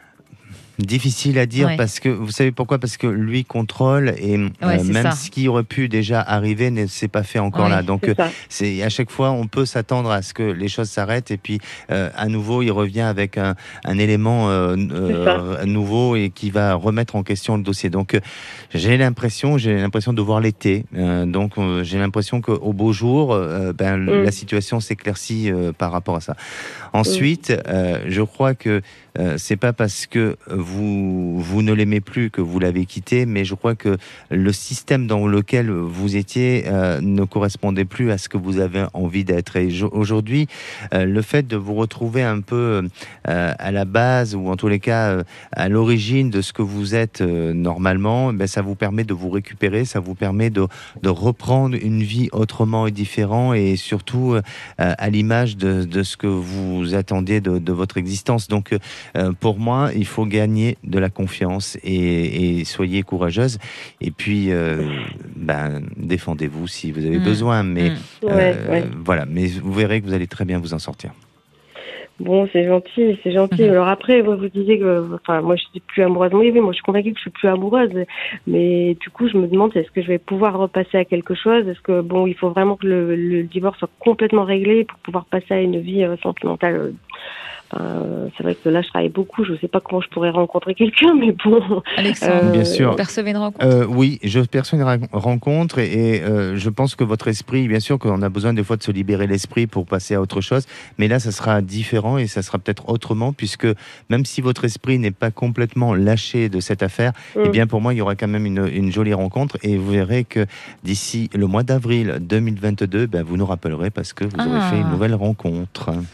difficile à dire, Ouais. parce que vous savez pourquoi? Parce que lui contrôle, et euh, c'est même ça. ce qui aurait pu déjà arriver ne s'est pas fait encore Ouais. là. Donc C'est ça. c'est à chaque fois on peut s'attendre à ce que les choses s'arrêtent, et puis euh, à nouveau il revient avec un, un élément euh, euh, nouveau, et qui va remettre en question le dossier. Donc euh, j'ai l'impression, j'ai l'impression de voir l'été. Euh, donc euh, j'ai l'impression qu'au beau jour, euh, ben, Mm. la situation s'éclaircit euh, par rapport à ça. Ensuite, euh, je crois que euh, c'est pas parce que vous vous ne l'aimez plus que vous l'avez quitté, mais je crois que le système dans lequel vous étiez euh, ne correspondait plus à ce que vous avez envie d'être. Et je- aujourd'hui, euh, le fait de vous retrouver un peu euh, à la base, ou en tous les cas euh, à l'origine de ce que vous êtes euh, normalement, ben, ça vous permet de vous récupérer, ça vous permet de, de reprendre une vie autrement et différent, et surtout euh, à l'image de, de ce que vous attendiez de, de votre existence. Donc euh, pour moi, il faut gagner de la confiance, et, et soyez courageuse, et puis euh, ben, défendez-vous si vous avez Mmh. besoin, mais Mmh. Ouais, euh, ouais. voilà, mais vous verrez que vous allez très bien vous en sortir. Bon, c'est gentil, c'est gentil. Mhm. Alors après, vous, vous disiez que, enfin, moi, je suis plus amoureuse. Oui, oui, moi, je suis convaincue que je suis plus amoureuse. Mais du coup, je me demande, est-ce que je vais pouvoir repasser à quelque chose? Est-ce que, bon, il faut vraiment que le, le divorce soit complètement réglé pour pouvoir passer à une vie euh, sentimentale. euh, euh, c'est vrai que là, je travaille beaucoup. Je ne sais pas comment je pourrais rencontrer quelqu'un, mais bon. Alexandre, Euh, Bien sûr. vous percevez une rencontre? Euh, oui, je perçois une ra- rencontre, et, et, euh, je pense que votre esprit, bien sûr qu'on a besoin des fois de se libérer l'esprit pour passer à autre chose, mais là ça sera différent, et ça sera peut-être autrement, puisque même si votre esprit n'est pas complètement lâché de cette affaire, Mm. eh bien pour moi il y aura quand même une, une jolie rencontre, et vous verrez que d'ici le mois d'avril deux mille vingt-deux, ben, vous nous rappellerez, parce que vous aurez Ah. fait une nouvelle rencontre.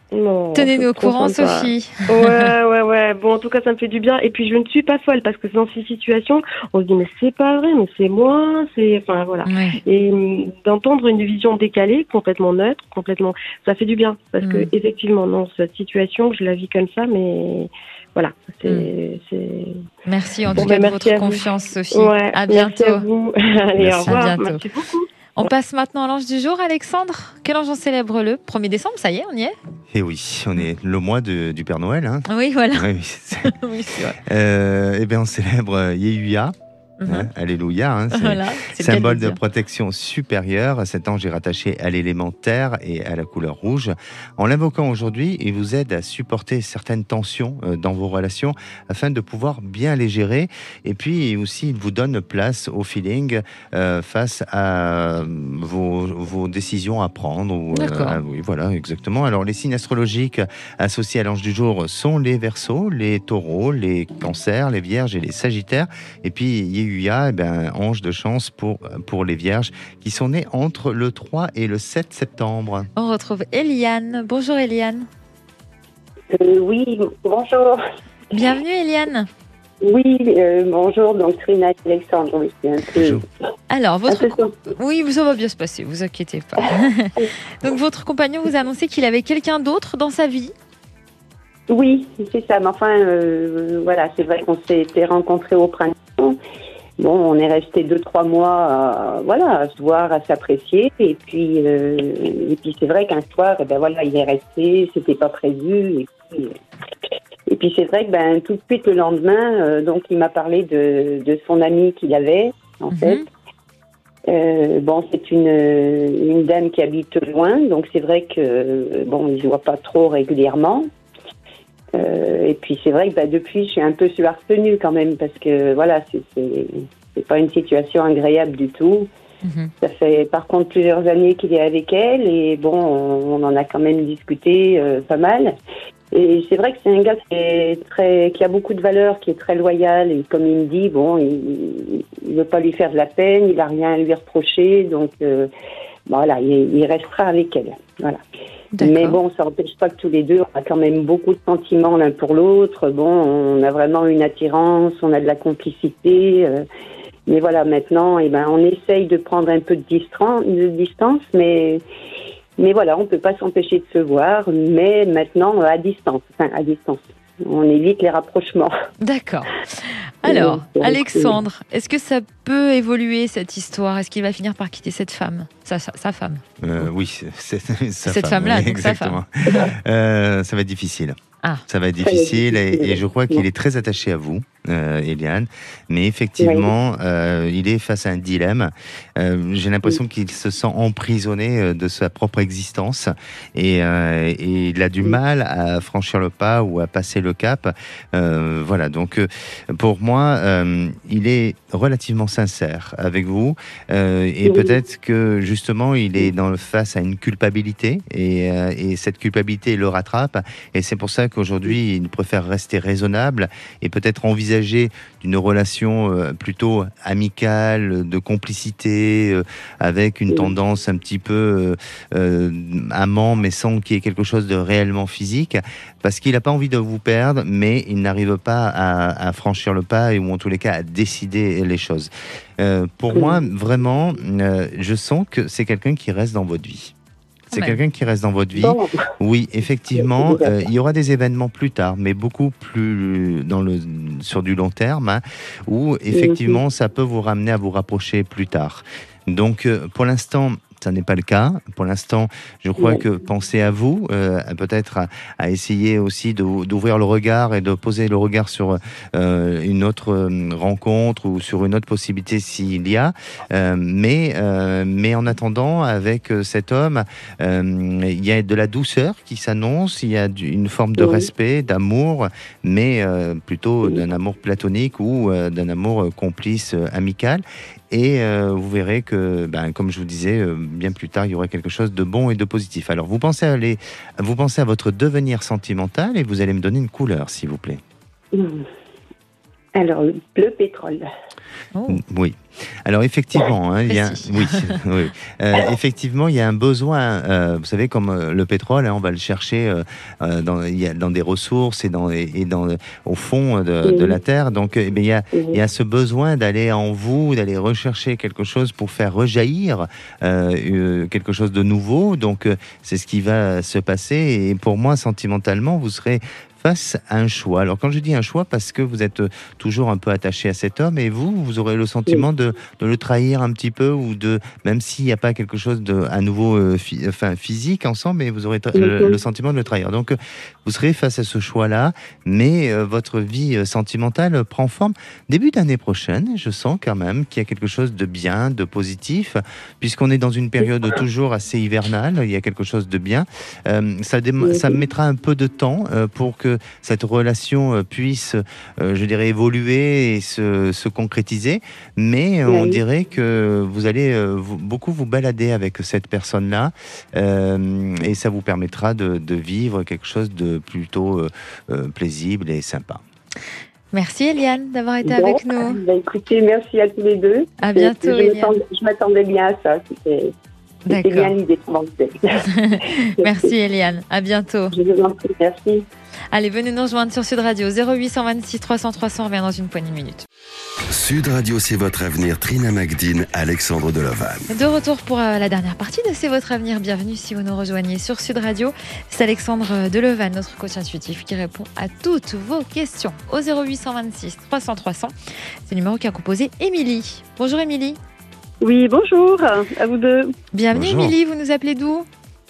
Non, Tenez-nous c'est au trop courant, sympa. Sophie. Ouais, ouais, ouais. Bon, en tout cas, ça me fait du bien. Et puis, je ne suis pas folle parce que dans ces situations, on se dit, mais c'est pas vrai, mais c'est moi, c'est, enfin, voilà. Ouais. Et hum, d'entendre une vision décalée, complètement neutre, complètement, ça fait du bien. Parce Mm. que, effectivement, dans cette situation, je la vis comme ça, mais voilà, c'est, c'est... Merci en Bon, tout ben, cas de merci votre à vous. confiance, Sophie. Ouais, À merci à bientôt. vous. Allez, Merci. au revoir. À bientôt. Merci beaucoup. On passe maintenant à l'ange du jour, Alexandre. Quel ange on célèbre le premier décembre? Ça y est, on y est? Et oui, on est le mois de- du Père Noël. Hein. Oui, voilà. Oui, oui, c'est- Oui, c'est vrai. euh, eh bien, on célèbre Yehuya. Mhm. Hein, alléluia. Hein, c'est Voilà, c'est le cas symbole le de dire. protection supérieure. Cet ange est rattaché à l'élément terre et à la couleur rouge. En l'invoquant aujourd'hui, il vous aide à supporter certaines tensions euh, dans vos relations afin de pouvoir bien les gérer. Et puis aussi, il vous donne place au feeling euh, face à vos, vos décisions à prendre. Ou, euh, D'accord. à- oui, voilà, exactement. Alors, les signes astrologiques associés à l'ange du jour sont les Verseaux, les Taureaux, les Cancers, les Vierges et les Sagittaires. Et puis, Yehuya, eh ben, ange de chance pour, pour les Vierges qui sont nés entre le trois et le sept septembre. On retrouve Eliane. Bonjour Eliane. Euh, oui, bonjour. Bienvenue Eliane. Oui, euh, bonjour, donc Trina et Alexandre. Oui, c'est un peu. Bonjour. Alors, un votre... peu com- Oui, ça va bien se passer, vous inquiétez pas. Donc, votre compagnon vous a annoncé qu'il avait quelqu'un d'autre dans sa vie. Oui, c'est ça. Mais enfin, euh, voilà, c'est vrai qu'on s'était rencontrés au printemps. Bon, on est resté deux, trois mois, à, voilà, à se voir, à s'apprécier. Et puis, euh, et puis c'est vrai qu'un soir, eh ben voilà, il est resté, c'était pas prévu. Et puis, et puis c'est vrai que ben tout de suite le lendemain, euh, donc il m'a parlé de, de son ami qu'il avait, en Mhm. fait. Euh, bon, c'est une, une dame qui habite loin, donc c'est vrai que euh, bon, il ne se voit pas trop régulièrement. Euh, et puis c'est vrai que bah, depuis, je suis un peu sur la retenue quand même, parce que voilà, c'est, c'est, c'est pas une situation agréable du tout. Mhm. Ça fait par contre plusieurs années qu'il est avec elle, et bon, on, on en a quand même discuté euh, pas mal. Et c'est vrai que c'est un gars qui, est très, qui a beaucoup de valeurs, qui est très loyal, et comme il me dit, bon, il ne veut pas lui faire de la peine, il n'a rien à lui reprocher, donc euh, voilà, il, il restera avec elle. Voilà. D'accord. Mais bon, ça n'empêche pas que tous les deux, on a quand même beaucoup de sentiments l'un pour l'autre. Bon, on a vraiment une attirance, on a de la complicité. Euh, mais voilà, maintenant, eh ben, on essaye de prendre un peu de, distan- de distance, mais, mais voilà, on ne peut pas s'empêcher de se voir, mais maintenant à distance. Enfin, à distance. On évite les rapprochements. D'accord. Alors, Oui, c'est Alexandre, est-ce que ça peut évoluer cette histoire? Est-ce qu'il va finir par quitter cette femme, sa, sa, sa femme? Euh, oui, c'est, c'est, sa Cette femme, femme-là, oui, donc sa exactement. Euh, ça va être difficile. Ah. Ça va être Ça va être difficile et, difficile. et je crois qu'il est très attaché à vous, euh, Eliane. Mais effectivement, euh, il est face à un dilemme. Euh, j'ai l'impression qu'il se sent emprisonné euh, de sa propre existence et, euh, et il a du mal à franchir le pas ou à passer le cap. Euh, voilà, donc euh, pour moi, euh, il est relativement sincère avec vous euh, et Oui. peut-être que justement, il est dans, face à une culpabilité et, euh, et cette culpabilité le rattrape et c'est pour ça qu'aujourd'hui, il préfère rester raisonnable et peut-être envisager d'une relation euh, plutôt amicale, de complicité, euh, avec une Oui. tendance un petit peu euh, euh, amant, mais sans qu'il y ait quelque chose de réellement physique, parce qu'il n'a pas envie de vous perdre, mais il n'arrive pas à, à franchir le pas, et, ou en tous les cas à décider les choses. Euh, pour Oui. moi, vraiment, euh, je sens que c'est quelqu'un qui reste dans votre vie. C'est Ouais. quelqu'un qui reste dans votre vie. Bon, Oui, effectivement, D'accord. euh, il y aura des événements plus tard, mais beaucoup plus dans le, sur du long terme, hein, où effectivement, ça peut vous ramener à vous rapprocher plus tard. Donc, euh, pour l'instant, ça n'est pas le cas. Pour l'instant, je crois Ouais. que pensez à vous, euh, peut-être à, à essayer aussi de- d'ouvrir le regard et de poser le regard sur euh, une autre euh, rencontre ou sur une autre possibilité s'il y a. Euh, mais, euh, mais en attendant, avec euh, cet homme, euh, il y a de la douceur qui s'annonce, il y a du- une forme de Oui. respect, d'amour, mais euh, plutôt Oui. d'un amour platonique ou euh, d'un amour euh, complice, euh, amical. Et euh, vous verrez que, ben, comme je vous disais, euh, bien plus tard, il y aura quelque chose de bon et de positif. Alors, vous pensez à, aller, vous pensez à votre devenir sentimental et vous allez me donner une couleur, s'il vous plaît. mmh. Alors, le pétrole. Oh. Oui. Alors effectivement, hein, il y a, oui, oui. Euh, effectivement, il y a un besoin. Euh, vous savez, comme euh, le pétrole, hein, on va le chercher euh, dans, il y a, dans des ressources et dans, et dans au fond de, de la terre. Donc, eh bien, il y a, il y a ce besoin d'aller en vous, d'aller rechercher quelque chose pour faire rejaillir euh, quelque chose de nouveau. Donc, euh, c'est ce qui va se passer. Et pour moi, sentimentalement, vous serez face à un choix. Alors quand je dis un choix, parce que vous êtes toujours un peu attaché à cet homme, et vous, vous aurez le sentiment de, de le trahir un petit peu, ou de, même s'il n'y a pas quelque chose de à nouveau euh, fi, enfin, physique ensemble, mais vous aurez tra- le, le sentiment de le trahir. Donc vous serez face à ce choix-là, mais euh, votre vie euh, sentimentale prend forme. Début d'année prochaine, je sens quand même qu'il y a quelque chose de bien, de positif, puisqu'on est dans une période toujours assez hivernale, il y a quelque chose de bien. Euh, ça, dé- ça mettra un peu de temps euh, pour que cette relation puisse, euh, je dirais, évoluer et se, se concrétiser, mais euh, on Oui. dirait que vous allez euh, vous, beaucoup vous balader avec cette personne-là, euh, et ça vous permettra de, de vivre quelque chose de plutôt euh, euh, plaisible et sympa. Merci Eliane d'avoir été Bon, avec nous. bah, écoutez, merci à tous les deux. À bientôt, Je Eliane. m'attendais, je m'attendais bien à ça. C'était, c'était bien l'idée de penser. Merci Eliane, à bientôt. Je vous en prie, merci. Allez, venez nous rejoindre sur Sud Radio zéro huit cent vingt-six trois cents trois cents, on revient dans une poignée de minutes. Sud Radio, c'est votre avenir. Trina Magdine, Alexandre Delovan. De retour pour euh, la dernière partie de C'est votre avenir. Bienvenue si vous nous rejoignez sur Sud Radio. C'est Alexandre Delovan, notre coach intuitif, qui répond à toutes vos questions au zéro huit cent vingt-six trois cents trois cents. C'est le numéro qu'a composé Émilie. Bonjour Émilie. Oui, bonjour à vous deux. Bienvenue Bonjour. Émilie, vous nous appelez d'où?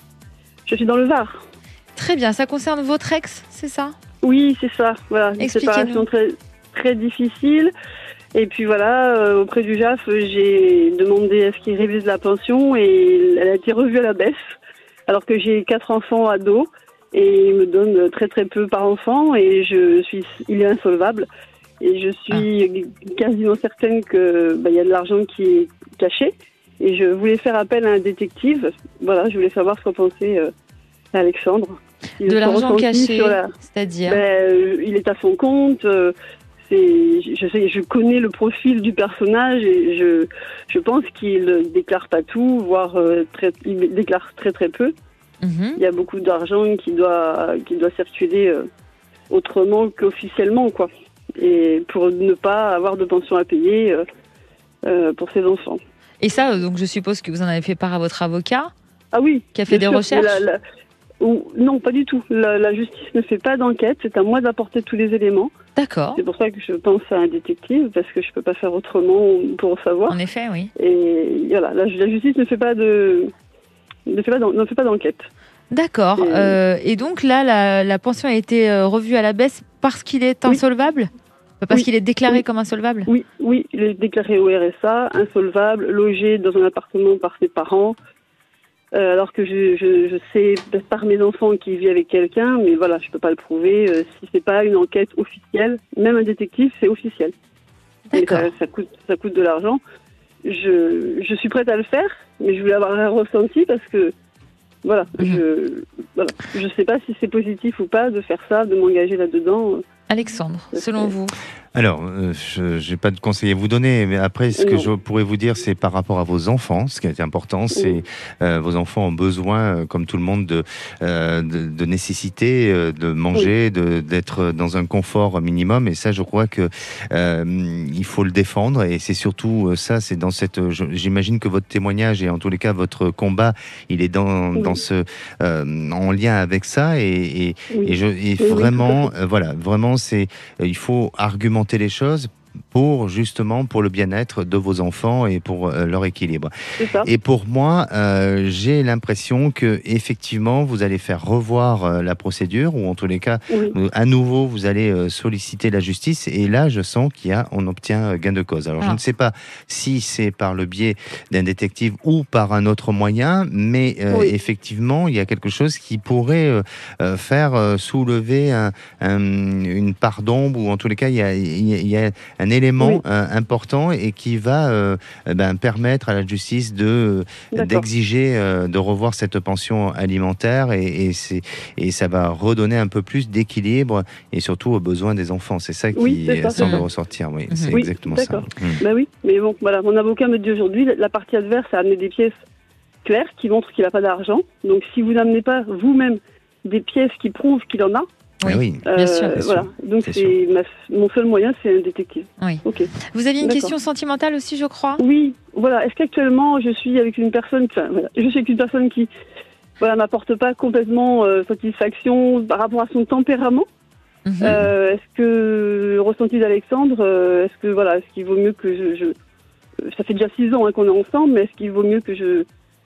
Je suis dans le Var. Très bien, ça concerne votre ex, c'est ça? Oui, c'est ça. Voilà, une Expliquez-nous. séparation très, très difficile. Et puis voilà, euh, auprès du J A F, j'ai demandé à ce qu'il révise la pension et elle a été revue à la baisse. Alors que j'ai quatre enfants ados et il me donne très très peu par enfant et je suis, il est insolvable. Et je suis ah. quasiment certaine que bah, y a de l'argent qui est caché. Et je voulais faire appel à un détective. Voilà, je voulais savoir ce qu'en pensait euh, Alexandre. De l'argent caché, la... c'est-à-dire ben, il est à son compte. Euh, c'est, je, sais, je connais le profil du personnage et je, je pense qu'il ne déclare pas tout, voire euh, très, il déclare très très peu. Mm-hmm. Il y a beaucoup d'argent qui doit, qui doit circuler euh, autrement qu'officiellement, quoi. Et pour ne pas avoir de pension à payer euh, euh, pour ses enfants. Et ça, donc je suppose que vous en avez fait part à votre avocat? Ah oui. Qui a fait des sûr, recherches la, la, ou, Non, pas du tout. La, la justice ne fait pas d'enquête. C'est à moi d'apporter tous les éléments. D'accord. C'est pour ça que je pense à un détective, parce que je ne peux pas faire autrement pour savoir. En effet, oui. Et voilà, la, la justice ne fait pas de, ne fait pas, ne fait pas d'enquête. D'accord. Et, euh, et donc là, la, la pension a été revue à la baisse parce qu'il est insolvable? Oui. Parce oui. qu'il est déclaré oui. comme insolvable? Oui, oui, il est déclaré au R S A, insolvable, logé dans un appartement par ses parents. Euh, alors que je, je, je sais par mes enfants qu'il vit avec quelqu'un, mais voilà, je peux pas le prouver. Euh, si c'est pas une enquête officielle, même un détective, c'est officiel. D'accord. Ça, ça coûte, ça coûte de l'argent. Je, je suis prête à le faire, mais je voulais avoir un ressenti parce que voilà, mmh. je, voilà, je sais pas si c'est positif ou pas de faire ça, de m'engager là-dedans. Alexandre, selon vous? Alors, euh, je n'ai pas de conseil à vous donner, mais après, ce que non. je pourrais vous dire, c'est par rapport à vos enfants. Ce qui est important, c'est oui. euh, vos enfants ont besoin, euh, comme tout le monde, de, euh, de, de nécessité, euh, de manger, oui. de, d'être dans un confort minimum. Et ça, je crois que euh, il faut le défendre. Et c'est surtout ça, c'est dans cette. Je, j'imagine que votre témoignage et en tous les cas votre combat, il est dans, oui. dans ce, euh, en lien avec ça. Et, et, oui. et, je, et oui, vraiment, euh, voilà, vraiment, c'est, euh, il faut argumenter les choses pour justement pour le bien-être de vos enfants et pour euh, leur équilibre. Et pour moi, euh, j'ai l'impression que effectivement vous allez faire revoir euh, la procédure, ou en tous les cas, oui. euh, à nouveau vous allez euh, solliciter la justice. Et là, je sens qu'il y a, on obtient gain de cause. Alors, ah. je ne sais pas si c'est par le biais d'un détective ou par un autre moyen, mais euh, oui. effectivement, il y a quelque chose qui pourrait euh, euh, faire euh, soulever un, un, une part d'ombre, ou en tous les cas, il y a, il y a un élément Oui. euh, important et qui va euh, eh ben, permettre à la justice de, D'accord. d'exiger euh, de revoir cette pension alimentaire et, et, c'est, et ça va redonner un peu plus d'équilibre et surtout aux besoins des enfants. C'est ça qui Oui, c'est ça, semble c'est ça. ressortir. Oui, Mhm. c'est Oui, exactement d'accord. ça. Mm. Bah oui, mais bon, voilà, mon avocat me dit aujourd'hui, la partie adverse a amené des pièces claires qui montrent qu'il n'a pas d'argent. Donc si vous n'amenez pas vous-même des pièces qui prouvent qu'il en a, Oui. Ah oui. euh, Bien sûr. C'est voilà. sûr. Donc C'est c'est ma- mon seul moyen, c'est un détective. Oui. Ok. Vous aviez une D'accord. question sentimentale aussi, je crois. Oui, voilà. Est-ce qu'actuellement je suis avec une personne, enfin, voilà, je suis avec une personne qui, voilà, m'apporte pas complètement euh, satisfaction par rapport à son tempérament. Mhm. Euh, est-ce que le ressenti d'Alexandre, euh, est-ce que voilà, est-ce qu'il vaut mieux que je, je ça fait déjà six ans hein, qu'on est ensemble, mais est-ce qu'il vaut mieux que je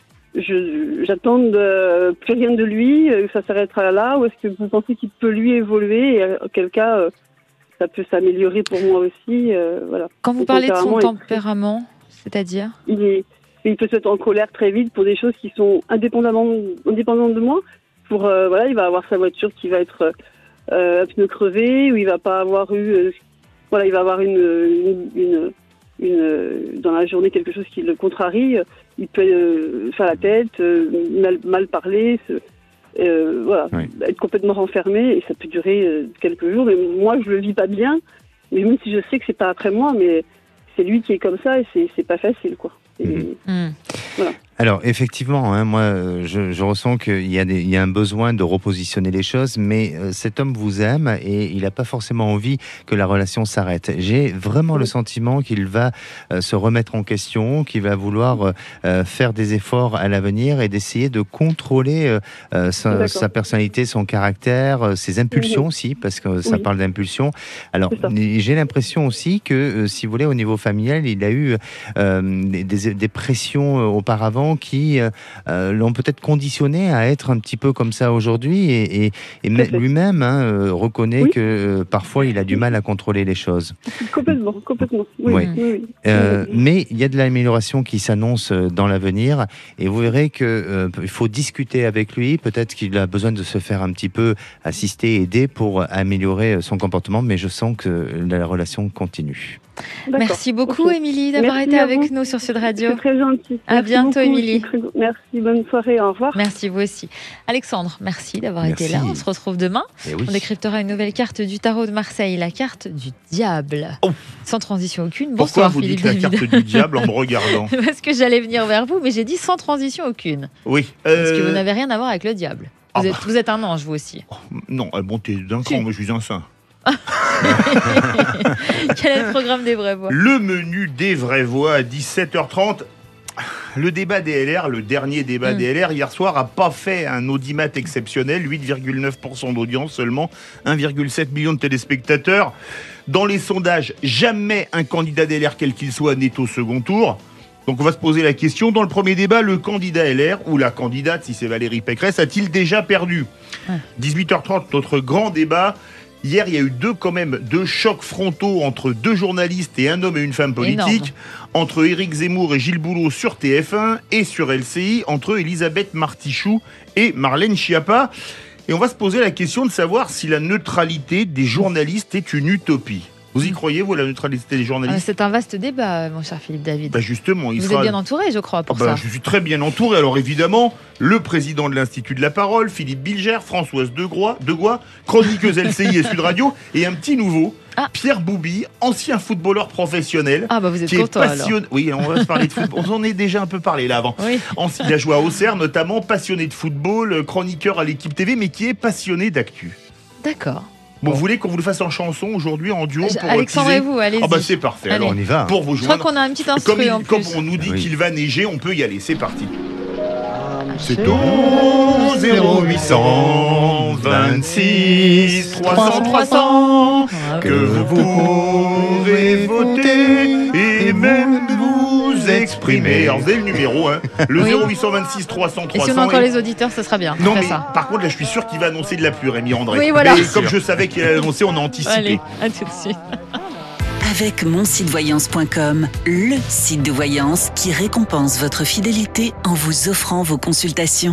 je j'attende euh, plus rien de lui, euh, que ça s'arrêtera là, ou est-ce que vous pensez qu'il peut lui évoluer et auquel cas euh, ça peut s'améliorer pour moi aussi, euh, voilà. Quand vous Son parlez de son tempérament est très- tempérament, c'est-à-dire Il est il peut se mettre en colère très vite pour des choses qui sont indépendamment indépendantes de moi. Pour euh, voilà, il va avoir sa voiture qui va être euh, un pneu crevé, ou il va pas avoir eu euh, voilà, il va avoir une, une, une, une dans la journée quelque chose qui le contrarie. Il peut euh, faire la tête, euh, mal, mal parler, se, euh, voilà, Oui. être complètement renfermé, et ça peut durer euh, quelques jours. Mais moi, je le vis pas bien. Mais même si je sais que c'est pas après moi, mais c'est lui qui est comme ça, et c'est c'est pas facile, quoi. Et, Mhm. Hmm. Alors effectivement, hein, moi euh, je, je ressens qu'il y a, des, il y a un besoin de repositionner les choses, mais euh, cet homme vous aime et il n'a pas forcément envie que la relation s'arrête. J'ai vraiment le sentiment qu'il va euh, se remettre en question, qu'il va vouloir euh, faire des efforts à l'avenir et d'essayer de contrôler euh, euh, sa, D'accord. sa personnalité, son caractère, euh, ses impulsions Mhm. aussi, parce que ça Oui. parle d'impulsions. Alors C'est ça. j'ai l'impression aussi que, euh, si vous voulez, au niveau familial, il a eu euh, des, des, des pressions euh, auparavant qui euh, euh, l'ont peut-être conditionné à être un petit peu comme ça aujourd'hui et, et, et Tout à fait. lui-même hein, euh, reconnaît Oui. que euh, parfois il a du mal à contrôler les choses. complètement, complètement. Oui, Oui. oui, oui. Euh, Oui. mais il y a de l'amélioration qui s'annonce euh, dans l'avenir et vous verrez que euh, il faut discuter avec lui. Peut-être qu'il a besoin de se faire un petit peu assister, aider pour améliorer euh, son comportement, mais je sens que la relation continue. D'accord. Merci beaucoup, Ok. Émilie, d'avoir Merci été à avec vous. nous sur Sud Radio. C'est très gentil. À Merci bientôt, beaucoup, Émilie. c'est très- Merci, bonne soirée, au revoir. Merci, vous aussi. Alexandre, merci d'avoir été Merci. là. On se retrouve demain. Et oui. On décryptera une nouvelle carte du tarot de Marseille, la carte du diable. Oh. Sans transition aucune. Pourquoi Bonsoir, vous Philippe dites la David. carte du diable en me regardant? Parce que j'allais venir vers vous, mais j'ai dit sans transition aucune. Oui. Parce euh, que vous n'avez rien à voir avec le diable. ah Vous, êtes, bah. vous êtes un ange, vous aussi. Non, euh, bon, t'es d'un Si. camp, mais je suis un saint. Quel est le programme des vraies voix? Le menu des vraies voix à dix-sept heures trente. Le débat des L R, le dernier débat Mm. des L R, hier soir, a pas fait un audimat exceptionnel. huit virgule neuf pour cent d'audience, seulement un virgule sept million de téléspectateurs. Dans les sondages, jamais un candidat des L R, quel qu'il soit, n'est au second tour. Donc on va se poser la question, dans le premier débat, le candidat L R, ou la candidate, si c'est Valérie Pécresse, a-t-il déjà perdu? Ouais. dix-huit heures trente, notre grand débat. Hier, il y a eu deux, quand même, deux chocs frontaux entre deux journalistes et un homme et une femme politique. Énorme. Entre Éric Zemmour et Gilles Boulot sur T F un et sur L C I, entre Elisabeth Martichoux et Marlène Schiappa. Et on va se poser la question de savoir si la neutralité des journalistes est une utopie. Vous y croyez, vous, la neutralité des Ah, journalistes? c'est un vaste débat, mon cher Philippe David. Bah justement, il vous sera... êtes bien entouré, je crois, pour Ah bah, ça. je suis très bien entouré. Alors évidemment, le président de l'Institut de la Parole, Philippe Bilger, Françoise Degois, Degois chroniqueuse L C I et Sud Radio, et un petit nouveau, Ah. Pierre Boubi, ancien footballeur professionnel. Ah bah vous êtes qui est content alors. passionné. Oui, on va se parler de football. On en est déjà un peu parlé là avant. Oui. Ensuite, il a joué à Auxerre, notamment passionné de football, chroniqueur à l'équipe T V, mais qui est passionné d'actu. D'accord. Bon, Bon. vous voulez qu'on vous le fasse en chanson aujourd'hui, en duo pour Alexandre teaser et vous, allez-y. Ah bah c'est parfait. Allez. Alors, On y va. pour vous Je crois joindre. qu'on a un petit Comme, instru il- en comme plus. on nous dit Oui. qu'il va neiger, on peut y aller. C'est parti. C'est C'est au zéro huit cent vingt-six trois cents trois cents que vous pourrez voter et même vous exprimer. Alors vous avez le numéro, hein, le Oui. zéro huit cent vingt-six trois cents Et trois si on cents. a encore les auditeurs, ce sera bien. Non On fait mais ça. par contre là je suis sûr qu'il va annoncer de la pluie, Rémi André. Oui, voilà. Mais comme je savais qu'il allait annoncer, on a anticipé. Allez, à tout de suite. Avec mon site voyance point com, le site de voyance qui récompense votre fidélité en vous offrant vos consultations.